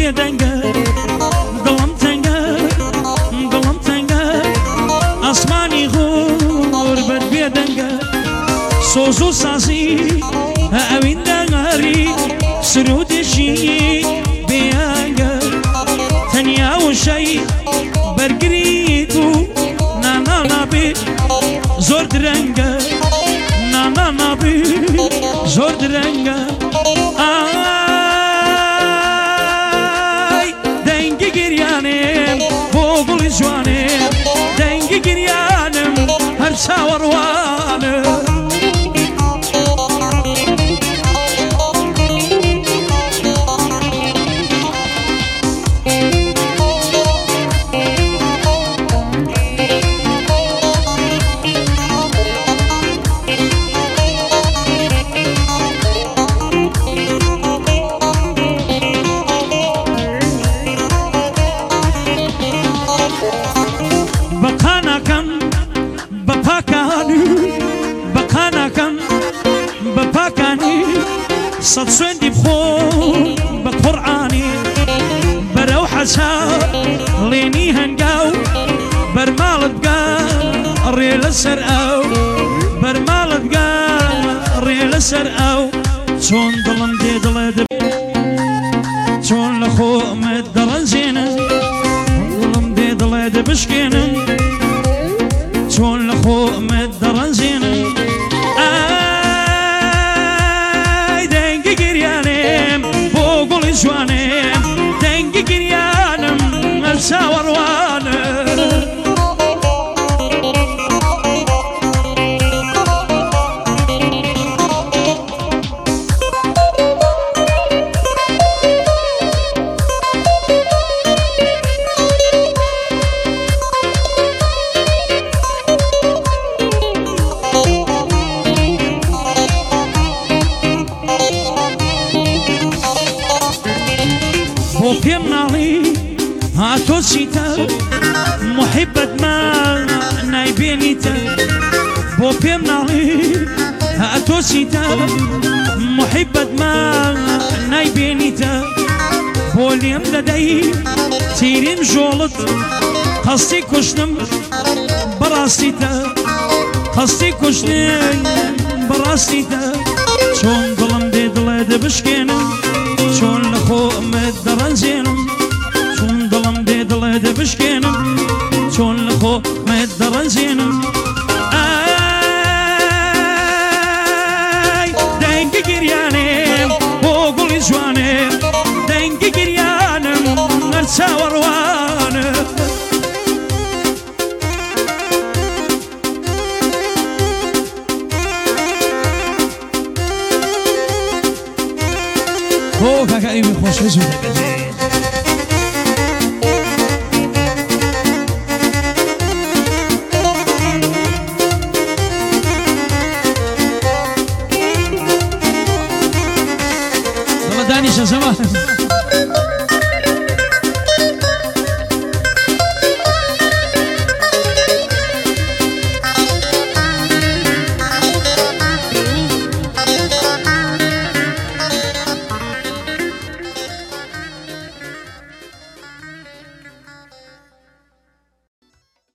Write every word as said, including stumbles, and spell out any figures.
بێدەنگە دڵم تەنگە دڵم تەنگە ئاسمانی غوربەت بێدەنگە سۆز و سازی ئەوین دەنگاری سرودێکی بێیانگە تەنیا وشەی بەرگریت و نانا نابێ زۆر درەنگە نانا نابێ زۆر درەنگە ئای دەنگی گریانێم بۆ گوڵی جوانێم دەنگی گریانم هەر چاوەڕوانم سەد سوێندی بخۆم بە قورعانی بەرەو حەسا لێنی هەنگاو بەرماڵت بگا ڕێ لەسەر ئەو بەرماڵت بگا ڕێ لەسەر ئەو چۆن دڵم دێ دڵێ دەبێ چۆن لە خۆمت دەڕەنجێنم دڵم دێ دڵێ دەبشکێنم چۆن لە خۆمت دەڕەنجێنم جوانم دەنگی گریانم هەر چاوەڕوانم بۆ پێم ناڵی هاتۆ چیتە محیبەت ما نایبێنیتە بۆ پێم ناڵی هاتۆ چیتە محیبەت ما نایبێنیتە بۆ لێم دەدەی تیرین ژۆڵت قەستی کوشتم بەڕاستیتە قەستی کوشتن بەڕاستیتە چۆن دڵم دێ دڵێ دەبشکێنم چۆن لە خۆمت دەڕەنجێنم چۆن دڵم دێ دڵێ دەبشکێنم چۆن لە خۆمت دەڕەنجێنم ئای دەنگی گریانێم بۆ گوڵی جوانێم دەنگی گریانم هەر چاوەڕوانم بۆ کاکە ئەوی خۆشەویست زوو دەبێت دەڵە دانیشە زەمان